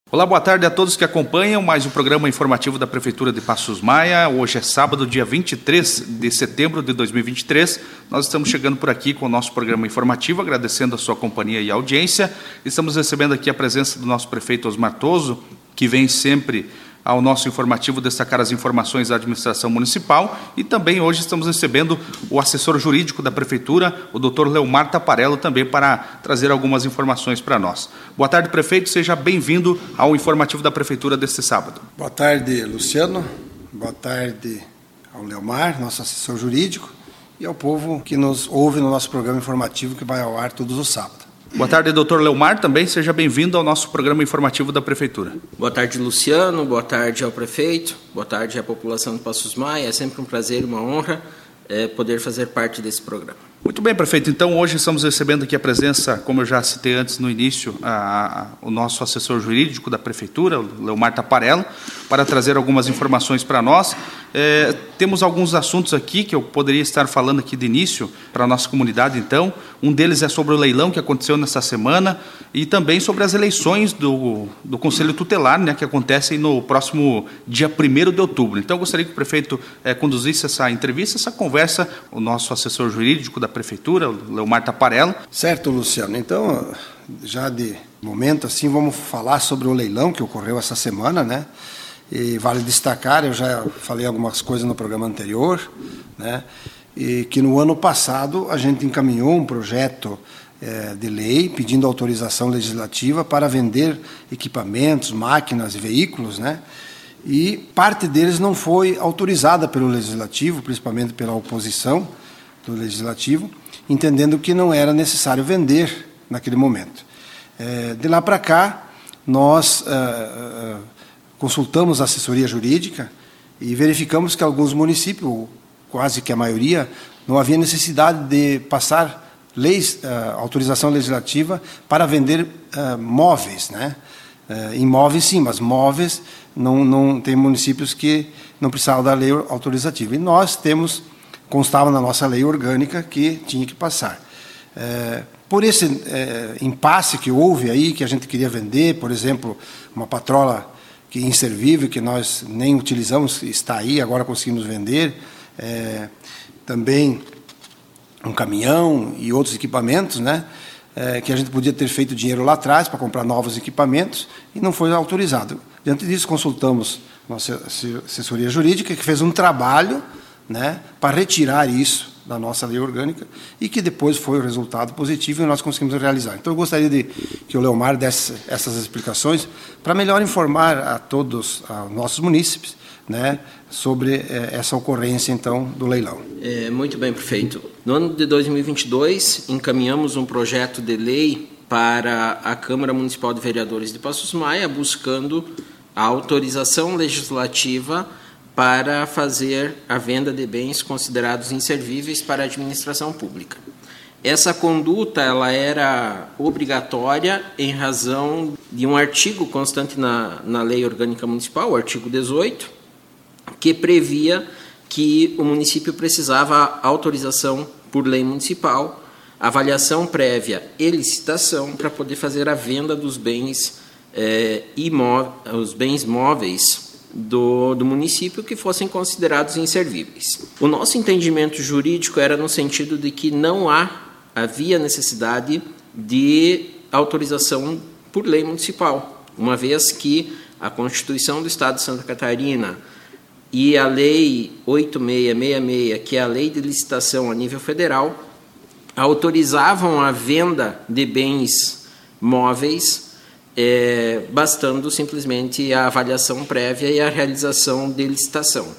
Olá, boa tarde a todos que acompanham mais um programa informativo da Prefeitura de Passos Maia. Hoje é sábado, dia 23 de setembro de 2023. Nós estamos chegando por aqui com o nosso programa informativo, agradecendo a sua companhia e audiência. Estamos recebendo aqui a presença do nosso prefeito Osmar Toso, que vem sempre ao nosso informativo destacar as informações da administração municipal, e também hoje estamos recebendo o assessor jurídico da Prefeitura, o Dr. Leomar Taparello, também para trazer algumas informações para nós. Boa tarde, prefeito, seja bem-vindo ao informativo da Prefeitura deste sábado. Boa tarde, Luciano, boa tarde ao Leomar, nosso assessor jurídico, e ao povo que nos ouve no nosso programa informativo que vai ao ar todos os sábados. Boa tarde, doutor Leomar, também seja bem-vindo ao nosso programa informativo da Prefeitura. Boa tarde, Luciano, boa tarde ao prefeito, boa tarde à população de Passos Maia. É sempre um prazer e uma honra poder fazer parte desse programa. Muito bem, prefeito. Então, hoje estamos recebendo aqui a presença, como eu já citei antes no início, o nosso assessor jurídico da Prefeitura, o Leomar Taparello, para trazer algumas informações para nós. Temos alguns assuntos aqui que eu poderia estar falando aqui de início para a nossa comunidade, então. Um deles é sobre o leilão que aconteceu nessa semana e também sobre as eleições do Conselho Tutelar, né, que acontecem no próximo dia 1º de outubro. Então, eu gostaria que o prefeito conduzisse essa entrevista, essa conversa, o nosso assessor jurídico da Prefeitura, o Leomar Taparello. Certo, Luciano. Então, já de momento, assim, vamos falar sobre o leilão que ocorreu essa semana, né? E vale destacar, eu já falei algumas coisas no programa anterior, né? E que no ano passado a gente encaminhou um projeto de lei pedindo autorização legislativa para vender equipamentos, máquinas e veículos, né? E parte deles não foi autorizada pelo Legislativo, principalmente pela oposição do Legislativo, entendendo que não era necessário vender naquele momento. De lá para cá, nós consultamos a assessoria jurídica e verificamos que alguns municípios, quase que a maioria, não havia necessidade de passar leis, autorização legislativa para vender móveis, né? Imóveis sim, mas móveis não tem municípios que não precisavam da lei autorizativa. E nós constava na nossa lei orgânica que tinha que passar. Por esse impasse que houve aí, que a gente queria vender, por exemplo, uma patrola que é inservível, que nós nem utilizamos, está aí, agora conseguimos vender, também um caminhão e outros equipamentos, né, que a gente podia ter feito dinheiro lá atrás para comprar novos equipamentos e não foi autorizado. Diante disso, consultamos nossa assessoria jurídica, que fez um trabalho, né, para retirar isso da nossa lei orgânica e que depois foi o resultado positivo e nós conseguimos realizar. Então, eu gostaria que o Leomar desse essas explicações para melhor informar a todos, aos nossos munícipes, né, sobre essa ocorrência, então, do leilão. Muito bem, prefeito. No ano de 2022, encaminhamos um projeto de lei para a Câmara Municipal de Vereadores de Passos Maia, buscando a autorização legislativa para fazer a venda de bens considerados inservíveis para a administração pública. Essa conduta ela era obrigatória em razão de um artigo constante na Lei Orgânica Municipal, o artigo 18, que previa que o município precisava autorização por lei municipal, avaliação prévia e licitação para poder fazer a venda dos bens, os bens móveis do município que fossem considerados inservíveis. O nosso entendimento jurídico era no sentido de que não havia necessidade de autorização por lei municipal, uma vez que a Constituição do Estado de Santa Catarina e a Lei 8666, que é a Lei de Licitação a nível federal, autorizavam a venda de bens móveis, bastando simplesmente a avaliação prévia e a realização de licitação.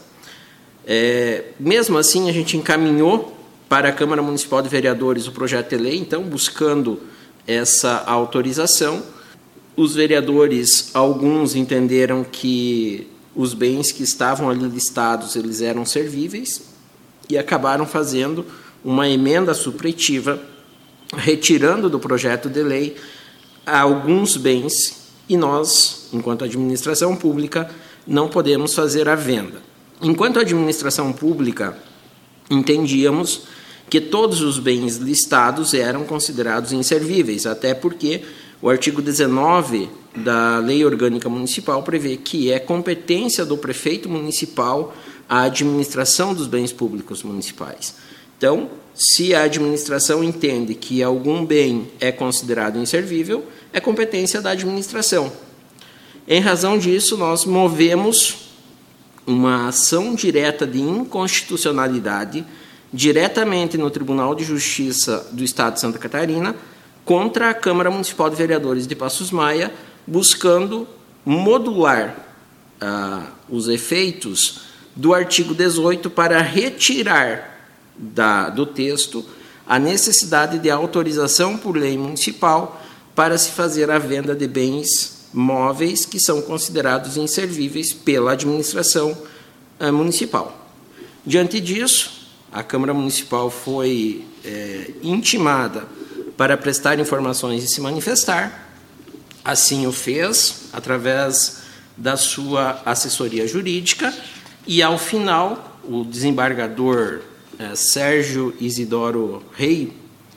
Mesmo assim, a gente encaminhou para a Câmara Municipal de Vereadores o projeto de lei, então, buscando essa autorização. Os vereadores, alguns entenderam que os bens que estavam ali listados, eles eram servíveis, e acabaram fazendo uma emenda supletiva, retirando do projeto de lei alguns bens, e nós, enquanto administração pública, não podemos fazer a venda. Enquanto administração pública, entendíamos que todos os bens listados eram considerados inservíveis, até porque o artigo 19 da Lei Orgânica Municipal prevê que é competência do prefeito municipal a administração dos bens públicos municipais. Então, se a administração entende que algum bem é considerado inservível, é competência da administração. Em razão disso, nós movemos uma ação direta de inconstitucionalidade diretamente no Tribunal de Justiça do Estado de Santa Catarina contra a Câmara Municipal de Vereadores de Passos Maia, buscando modular os efeitos do artigo 18 para retirar do texto a necessidade de autorização por lei municipal para se fazer a venda de bens móveis que são considerados inservíveis pela administração municipal. Diante disso, a Câmara Municipal foi intimada para prestar informações e se manifestar. Assim o fez, através da sua assessoria jurídica, e, ao final, o desembargador Sérgio Isidoro Rei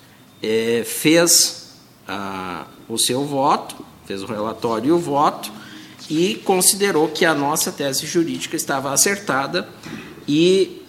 fez o seu voto, fez o relatório e o voto, e considerou que a nossa tese jurídica estava acertada e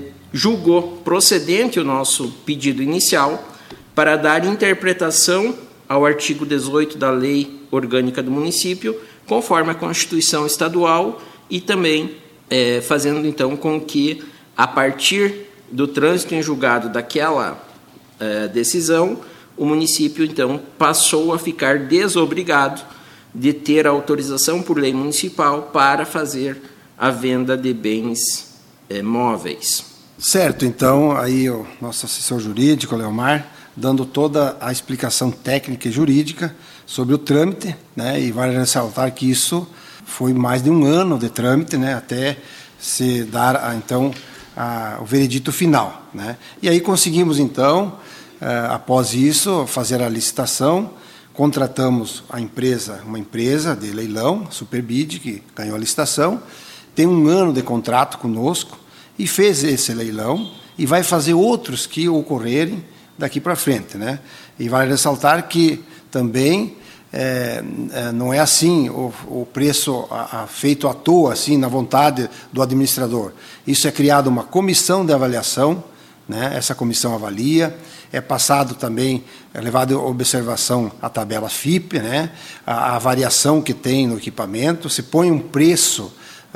julgou procedente o nosso pedido inicial para dar interpretação ao artigo 18 da Lei Orgânica do Município, conforme a Constituição Estadual, e também fazendo, então, com que, a partir do trânsito em julgado daquela decisão, o município, então, passou a ficar desobrigado de ter autorização por lei municipal para fazer a venda de bens móveis. Certo, então, aí o nosso assessor jurídico, Leomar, dando toda a explicação técnica e jurídica sobre o trâmite, né, e vale ressaltar que isso foi mais de um ano de trâmite, né, até se dar, então, o veredito final, né. E aí conseguimos, então, após isso, fazer a licitação, contratamos uma empresa de leilão, Superbid, que ganhou a licitação, tem um ano de contrato conosco e fez esse leilão e vai fazer outros que ocorrerem daqui para frente, né. E vale ressaltar que também não é assim o preço feito à toa, assim, na vontade do administrador. Isso é criada uma comissão de avaliação, né? Essa comissão avalia, é passado também, levado em observação a tabela FIPE, né? A variação que tem no equipamento, se põe um preço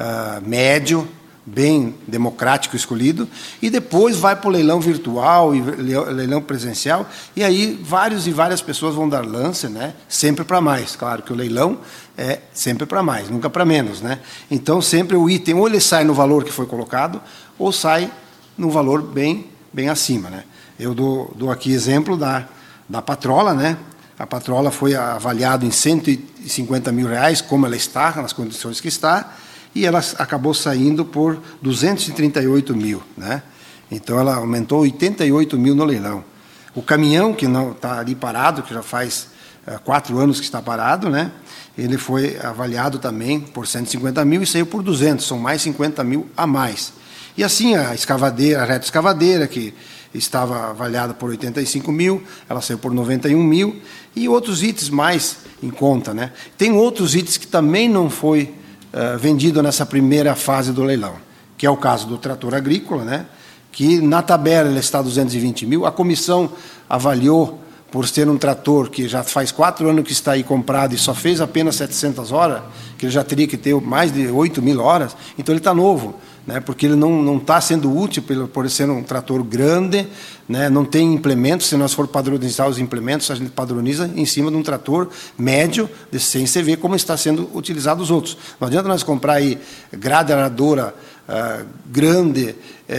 médio, bem democrático escolhido, e depois vai para o leilão virtual e leilão presencial, e aí várias pessoas vão dar lance, né? Sempre para mais. Claro que o leilão é sempre para mais, nunca para menos, né? Então, sempre o item, ou ele sai no valor que foi colocado, ou sai no valor bem acima, né? Eu dou aqui exemplo da patrola, né? A patrola foi avaliada em R$150 mil, como ela está, nas condições que está, e ela acabou saindo por 238 mil, né? Então, ela aumentou 88 mil no leilão. O caminhão, que não está ali parado, que já faz 4 anos que está parado, né? Ele foi avaliado também por 150 mil e saiu por 200, são mais 50 mil a mais. E assim, a escavadeira, a retroescavadeira, que estava avaliada por 85 mil, ela saiu por 91 mil, e outros itens mais em conta, né? Tem outros itens que também não foi vendido nessa primeira fase do leilão, que é o caso do trator agrícola, né, que na tabela ele está 220 mil, a comissão avaliou, por ser um trator que já faz 4 anos que está aí comprado e só fez apenas 700 horas, que ele já teria que ter mais de 8 mil horas, então ele está novo, né, porque ele não está sendo útil por ser um trator grande, né, não tem implementos. Se nós for padronizar os implementos, a gente padroniza em cima de um trator médio de 100 CV, como está sendo utilizado os outros. Não adianta nós comprar aí gradeadora grande,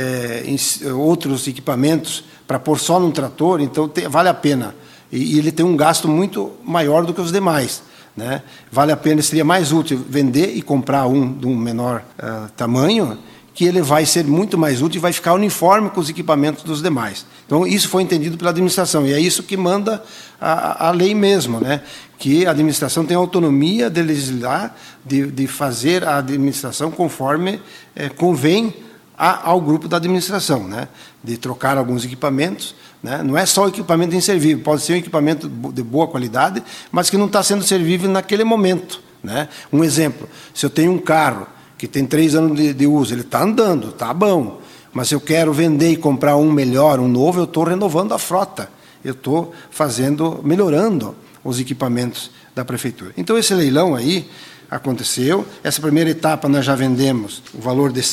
outros equipamentos para pôr só num trator, então vale a pena. E ele tem um gasto muito maior do que os demais, né? Vale a pena, seria mais útil vender e comprar de um menor tamanho, que ele vai ser muito mais útil e vai ficar uniforme com os equipamentos dos demais. Então, isso foi entendido pela administração, e é isso que manda a lei mesmo, né? Que a administração tem autonomia de legislar, de fazer a administração conforme convém ao grupo da administração, né? De trocar alguns equipamentos, né? Não é só o equipamento inservível, pode ser um equipamento de boa qualidade, mas que não está sendo servível naquele momento, né? Um exemplo, se eu tenho um carro que tem 3 anos de uso, ele está andando, está bom, mas se eu quero vender e comprar um melhor, um novo, eu estou renovando a frota, eu estou melhorando os equipamentos da prefeitura. Então, esse leilão aí aconteceu. Essa primeira etapa nós já vendemos o valor de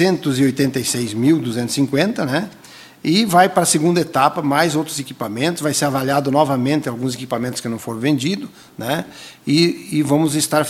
686.250, né? E vai para a segunda etapa mais outros equipamentos, vai ser avaliado novamente alguns equipamentos que não foram vendidos, né? E vamos estar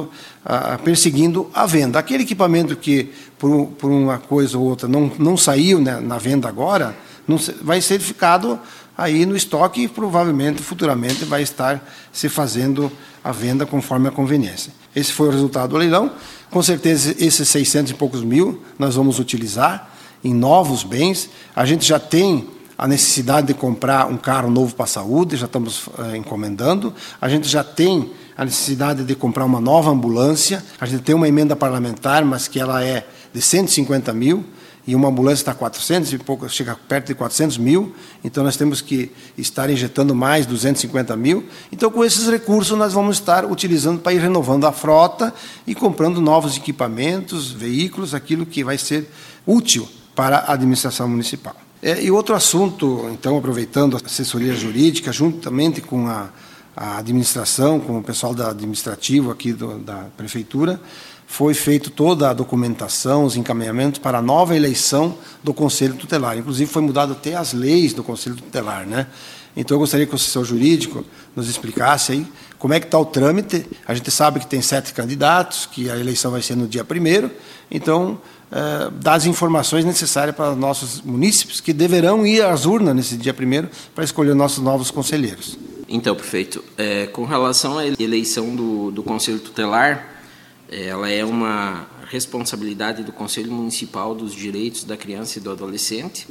perseguindo a venda. Aquele equipamento que, por uma coisa ou outra, não saiu, né, na venda agora, vai ser ficado aí no estoque e provavelmente, futuramente, vai estar se fazendo a venda conforme a conveniência. Esse foi o resultado do leilão. Com certeza, esses 600 e poucos mil nós vamos utilizar em novos bens. A gente já tem a necessidade de comprar um carro novo para a saúde, já estamos encomendando. A gente já tem a necessidade de comprar uma nova ambulância. A gente tem uma emenda parlamentar, mas que ela é de 150 mil, e uma ambulância está 400 e pouco, chega perto de 400 mil, então nós temos que estar injetando mais 250 mil. Então, com esses recursos, nós vamos estar utilizando para ir renovando a frota e comprando novos equipamentos, veículos, aquilo que vai ser útil para a administração municipal. E outro assunto, então, aproveitando a assessoria jurídica, juntamente com a administração, com o pessoal administrativo aqui da prefeitura, foi feita toda a documentação, os encaminhamentos para a nova eleição do Conselho Tutelar. Inclusive, foi mudado até as leis do Conselho Tutelar, né? Então, eu gostaria que o assessor jurídico nos explicasse aí como é que está o trâmite. A gente sabe que tem 7 candidatos, que a eleição vai ser no dia 1º. Então, dá as informações necessárias para os nossos munícipes, que deverão ir às urnas nesse dia 1º para escolher nossos novos conselheiros. Então, prefeito, com relação à eleição do Conselho Tutelar, ela é uma responsabilidade do Conselho Municipal dos Direitos da Criança e do Adolescente.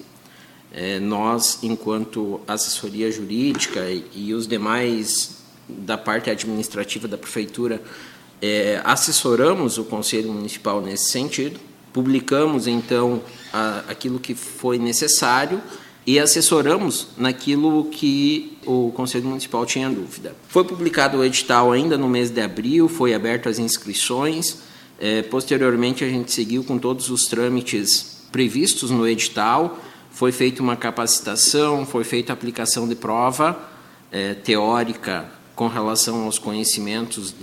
Nós, enquanto assessoria jurídica e os demais da parte administrativa da Prefeitura, assessoramos o Conselho Municipal nesse sentido, publicamos, então, aquilo que foi necessário e assessoramos naquilo que o Conselho Municipal tinha dúvida. Foi publicado o edital ainda no mês de abril, foi aberto as inscrições, posteriormente a gente seguiu com todos os trâmites previstos no edital, foi feita uma capacitação, foi feita a aplicação de prova teórica com relação aos conhecimentos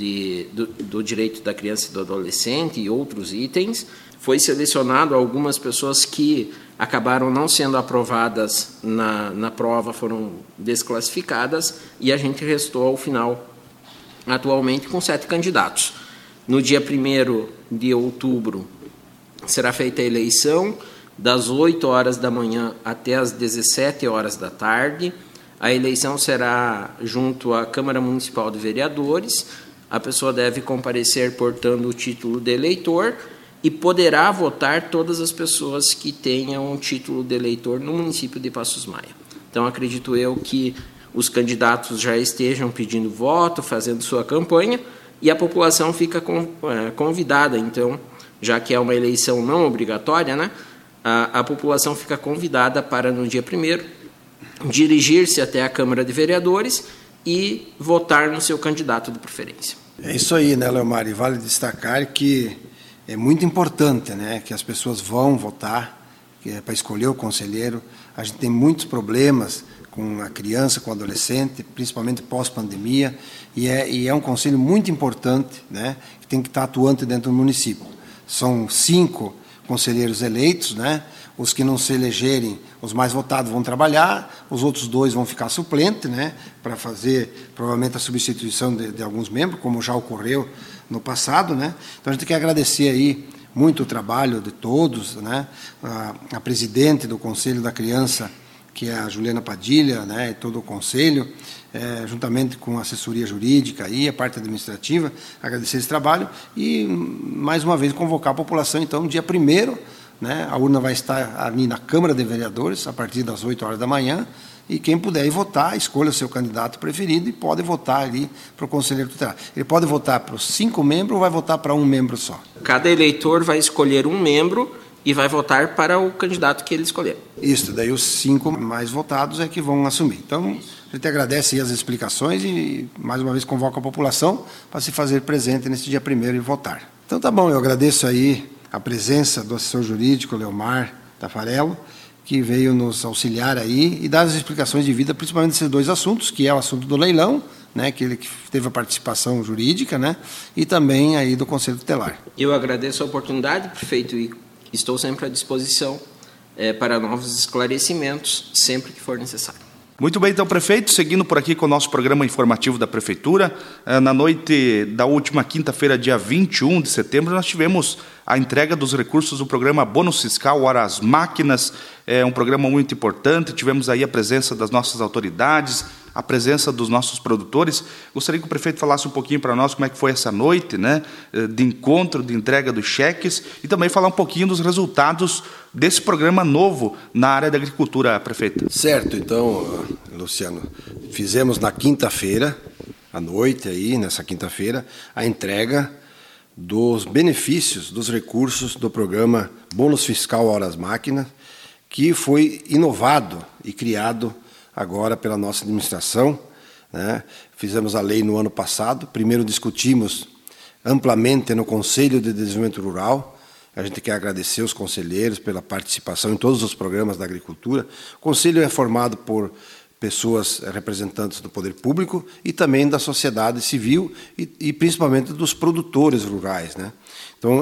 do direito da criança e do adolescente e outros itens. Foi selecionado algumas pessoas que acabaram não sendo aprovadas na prova, foram desclassificadas, e a gente restou ao final, atualmente, com 7 candidatos. No dia 1º de outubro será feita a eleição, das 8 horas da manhã até as 17 horas da tarde. A eleição será junto à Câmara Municipal de Vereadores. A pessoa deve comparecer portando o título de eleitor e poderá votar todas as pessoas que tenham um título de eleitor no município de Passos Maia. Então, acredito eu que os candidatos já estejam pedindo voto, fazendo sua campanha, e a população fica convidada. Então, já que é uma eleição não obrigatória, né, a população fica convidada para, no dia 1º, dirigir-se até a Câmara de Vereadores e votar no seu candidato de preferência. É isso aí, né, Leomar? E vale destacar que é muito importante, né, que as pessoas vão votar para escolher o conselheiro. A gente tem muitos problemas com a criança, com o adolescente, principalmente pós-pandemia, e é um conselho muito importante, né, que tem que estar atuante dentro do município. São 5 conselheiros eleitos, né? Os que não se elegerem, os mais votados vão trabalhar, os outros 2 vão ficar suplentes, né? Para fazer, provavelmente, a substituição de alguns membros, como já ocorreu no passado, né? Então, a gente quer agradecer aí muito o trabalho de todos, né? A presidente do Conselho da Criança, que é a Juliana Padilha, né? E todo o Conselho, juntamente com a assessoria jurídica e a parte administrativa, agradecer esse trabalho e, mais uma vez, convocar a população, então, dia 1º, né, a urna vai estar ali na Câmara de Vereadores, a partir das 8 horas da manhã, e quem puder ir votar, escolha o seu candidato preferido e pode votar ali para o conselheiro tutelar. Ele pode votar para os 5 membros ou vai votar para 1 membro só? Cada eleitor vai escolher 1 membro e vai votar para o candidato que ele escolher. Isso, daí os 5 mais votados é que vão assumir. Então, a gente agradece aí as explicações e, mais uma vez, convoca a população para se fazer presente nesse dia 1º e votar. Então, tá bom, eu agradeço aí a presença do assessor jurídico, Leomar Tafarello, que veio nos auxiliar aí e dar as explicações devidas, principalmente desses 2 assuntos, que é o assunto do leilão, né, que ele teve a participação jurídica, né, e também aí do Conselho Tutelar. Eu agradeço a oportunidade, prefeito, e estou sempre à disposição para novos esclarecimentos, sempre que for necessário. Muito bem, então, prefeito, seguindo por aqui com o nosso programa informativo da Prefeitura, na noite da última quinta-feira, dia 21 de setembro, nós tivemos a entrega dos recursos do programa Bônus Fiscal Horas Máquinas, um programa muito importante, tivemos aí a presença das nossas autoridades, a presença dos nossos produtores. Gostaria que o prefeito falasse um pouquinho para nós como é que foi essa noite, né, de encontro, de entrega dos cheques, e também falar um pouquinho dos resultados desse programa novo na área da agricultura, prefeito. Certo, então, Luciano, fizemos na quinta-feira, à noite aí, nessa quinta-feira, a entrega dos benefícios, dos recursos do programa Bônus Fiscal Horas Máquinas, que foi inovado e criado agora pela nossa administração, né? Fizemos a lei no ano passado, primeiro discutimos amplamente no Conselho de Desenvolvimento Rural. A gente quer agradecer os conselheiros pela participação em todos os programas da agricultura. O Conselho é formado por pessoas representantes do poder público e também da sociedade civil e principalmente dos produtores rurais, né? Então,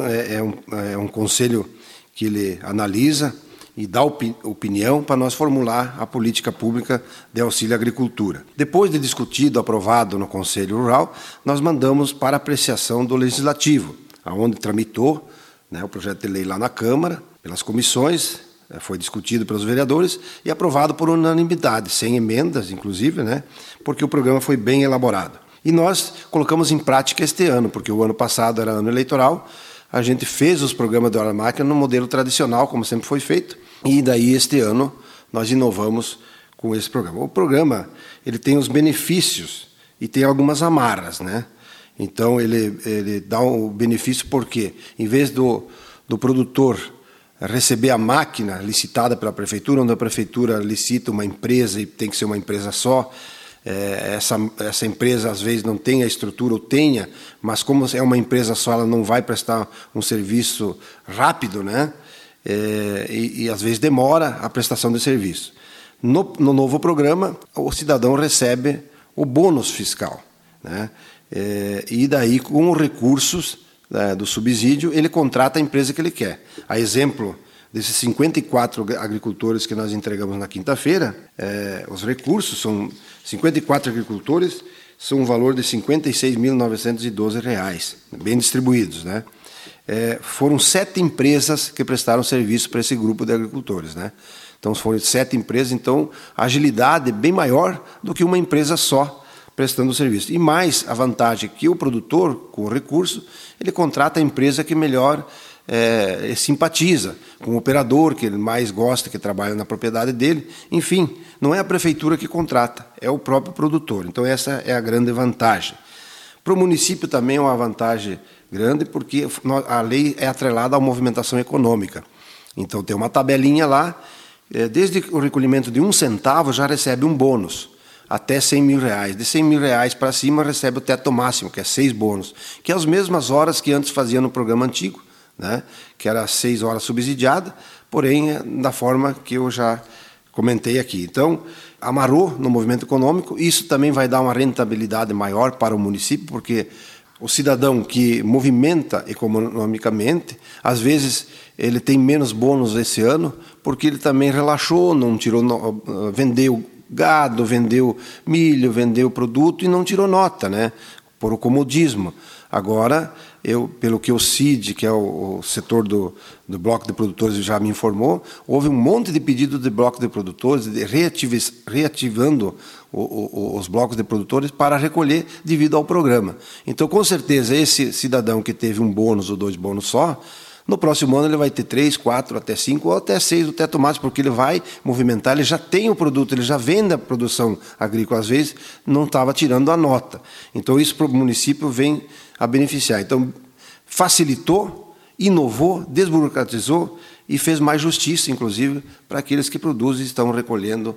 é um conselho que ele analisa e dá opinião para nós formular a política pública de auxílio à agricultura. Depois de discutido, aprovado no Conselho Rural, nós mandamos para apreciação do Legislativo, onde tramitou, né, o projeto de lei lá na Câmara, pelas comissões, foi discutido pelos vereadores e aprovado por unanimidade, sem emendas, inclusive, né, porque o programa foi bem elaborado. E nós colocamos em prática este ano, porque o ano passado era ano eleitoral, a gente fez os programas de hora máquina no modelo tradicional, como sempre foi feito, e daí este ano nós inovamos com esse programa. O programa, ele tem os benefícios e tem algumas amarras, né? Então, ele dá um benefício porque, em vez do produtor receber a máquina licitada pela prefeitura, onde a prefeitura licita uma empresa e tem que ser uma empresa só, essa empresa às vezes não tem a estrutura ou tenha, mas como é uma empresa só, ela não vai prestar um serviço rápido, né? E às vezes demora a prestação de serviço. No novo programa, o cidadão recebe o bônus fiscal, né? E daí, com os recursos do subsídio, ele contrata a empresa que ele quer. A exemplo desses 54 agricultores que nós entregamos na quinta-feira, os recursos são 54 agricultores, são um valor de R$ 56.912, bem distribuídos, né? Foram 7 empresas que prestaram serviço para esse grupo de agricultores, né? Então, foram 7 empresas, então a agilidade é bem maior do que uma empresa só prestando o serviço. E mais a vantagem que o produtor, com o recurso, ele contrata a empresa que melhor simpatiza, com o operador que ele mais gosta, que trabalha na propriedade dele. Enfim, não é a prefeitura que contrata, é o próprio produtor. Então, essa é a grande vantagem. Para o município também é uma vantagem grande, porque a lei é atrelada à movimentação econômica. Então, tem uma tabelinha lá, desde o recolhimento de 1 centavo já recebe um bônus, até R$100 mil. De R$100 mil para cima recebe o teto máximo, que é 6 bônus, que é as mesmas horas que antes fazia no programa antigo, né? Que era 6 horas subsidiadas, porém da forma que eu já comentei aqui. Então, amarrou no movimento econômico, isso também vai dar uma rentabilidade maior para o município, porque o cidadão que movimenta economicamente, às vezes ele tem menos bônus esse ano, porque ele também relaxou, não tirou, vendeu gado, vendeu milho, vendeu produto e não tirou nota, né? Por o comodismo. Agora, pelo que o CID, que é o setor do Bloco de Produtores, já me informou, houve um monte de pedido de Bloco de Produtores, reativando os blocos de produtores para recolher devido ao programa. Então, com certeza, esse cidadão que teve um bônus ou 2 bônus só, no próximo ano ele vai ter 3, 4, até 5 ou até 6 do teto máximo, porque ele vai movimentar, ele já tem o produto, ele já vende a produção agrícola, às vezes não estava tirando a nota. Então isso para o município vem a beneficiar. Então facilitou inovou, desburocratizou e fez mais justiça, inclusive, para aqueles que produzem e estão recolhendo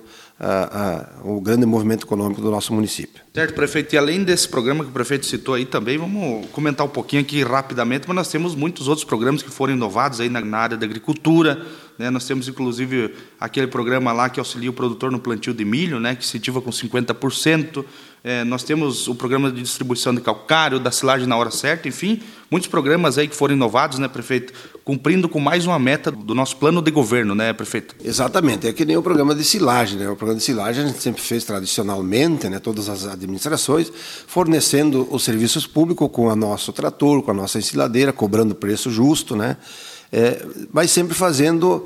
o grande movimento econômico do nosso município. Certo, prefeito. E além desse programa que o prefeito citou aí também, vamos comentar um pouquinho aqui rapidamente, mas nós temos muitos outros programas que foram inovados aí na área da agricultura, né? Nós temos, inclusive, aquele programa lá que auxilia o produtor no plantio de milho, né? Que incentiva com 50%. Nós temos o programa de distribuição de calcário, da silagem na hora certa, enfim, muitos programas aí que foram inovados, né, prefeito? Cumprindo com mais uma meta do nosso plano de governo, né, prefeito? Exatamente, é que nem o programa de silagem, né? O programa de silagem a gente sempre fez tradicionalmente, né, todas as administrações, fornecendo os serviços públicos com o nosso trator, com a nossa ensiladeira, cobrando preço justo, né? Mas sempre fazendo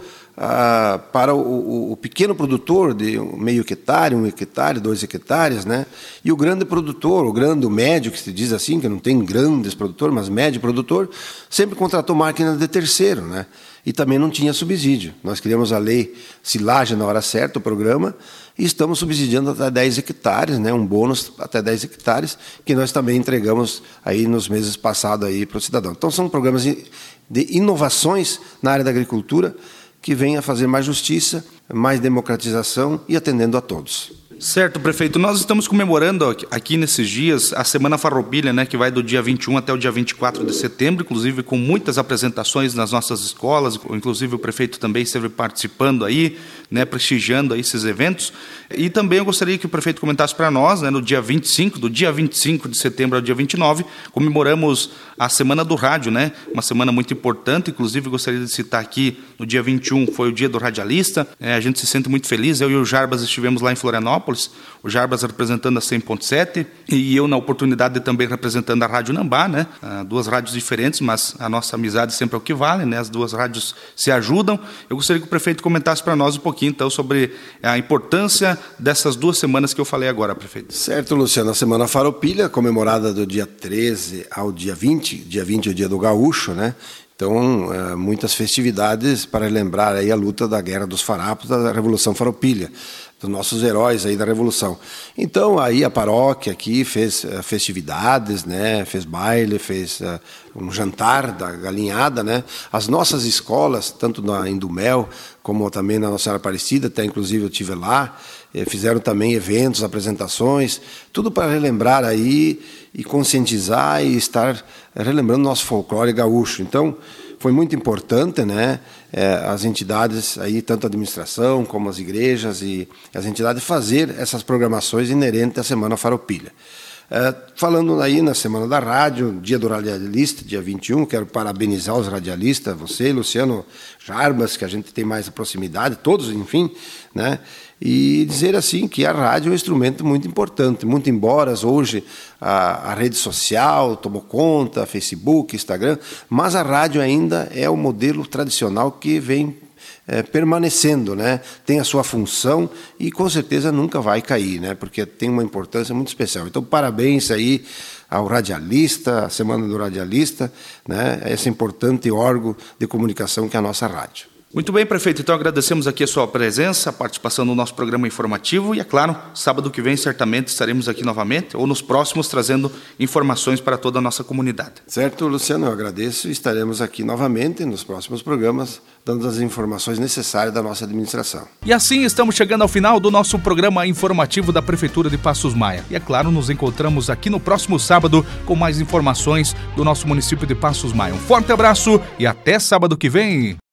para o pequeno produtor de meio hectare, 1 hectare, 2 hectares, né? E o grande produtor, o médio, que se diz assim, que não tem grandes produtores, mas médio produtor, sempre contratou máquina de terceiro, né? E também não tinha subsídio. Nós criamos a lei silagem na hora certa, o programa, e estamos subsidiando até 10 hectares, né? Um bônus até 10 hectares, que nós também entregamos aí nos meses passados aí para o cidadão. Então são programas de inovações na área da agricultura, que venha fazer mais justiça, mais democratização e atendendo a todos. Certo, prefeito. Nós estamos comemorando aqui nesses dias a Semana Farroupilha, né, que vai do dia 21 até o dia 24 de setembro, inclusive com muitas apresentações nas nossas escolas, inclusive o prefeito também esteve participando aí, né, prestigiando aí esses eventos. E também eu gostaria que o prefeito comentasse para nós, né, no dia 25, do dia 25 de setembro ao dia 29, comemoramos a Semana do Rádio, né, uma semana muito importante, inclusive gostaria de citar aqui, no dia 21 foi o dia do radialista, a gente se sente muito feliz, eu e o Jarbas estivemos lá em Florianópolis, o Jarbas representando a 100.7 e eu na oportunidade de também representando a Rádio Nambá, né? Duas rádios diferentes, mas a nossa amizade sempre é o que vale, né? As duas rádios se ajudam. Eu gostaria que o prefeito comentasse para nós um pouquinho, então, sobre a importância dessas 2 semanas que eu falei agora, prefeito. Certo, Luciano. A Semana Farroupilha, comemorada do dia 13 ao dia 20, dia 20 é o dia do gaúcho, né? Então, muitas festividades para lembrar aí a luta da Guerra dos Farrapos, da Revolução Farroupilha, dos nossos heróis aí da Revolução. Então, aí a paróquia aqui fez festividades, né? Fez baile, fez um jantar da galinhada, né? As nossas escolas, tanto na Indumel como também na Nossa Senhora Aparecida, até inclusive eu estive lá, fizeram também eventos, apresentações, tudo para relembrar aí e conscientizar e estar relembrando nosso folclore gaúcho. Então, foi muito importante, né, as entidades, aí, tanto a administração como as igrejas e as entidades, fazer essas programações inerentes à Semana Farroupilha. Falando aí na Semana da Rádio, dia do radialista, dia 21, quero parabenizar os radialistas, você, Luciano, Jarbas, que a gente tem mais proximidade, todos, enfim, né? E dizer assim que a rádio é um instrumento muito importante, muito embora hoje a rede social tomou conta, Facebook, Instagram, mas a rádio ainda é o modelo tradicional que vem permanecendo, né? Tem a sua função e com certeza nunca vai cair, né? Porque tem uma importância muito especial. Então, parabéns aí ao radialista, a Semana do Radialista, né? Esse importante órgão de comunicação que é a nossa rádio. Muito bem, prefeito. Então, agradecemos aqui a sua presença, a participação no nosso programa informativo e, é claro, sábado que vem certamente estaremos aqui novamente ou nos próximos trazendo informações para toda a nossa comunidade. Certo, Luciano, eu agradeço e estaremos aqui novamente nos próximos programas dando as informações necessárias da nossa administração. E assim estamos chegando ao final do nosso programa informativo da Prefeitura de Passos Maia. E, é claro, nos encontramos aqui no próximo sábado com mais informações do nosso município de Passos Maia. Um forte abraço e até sábado que vem!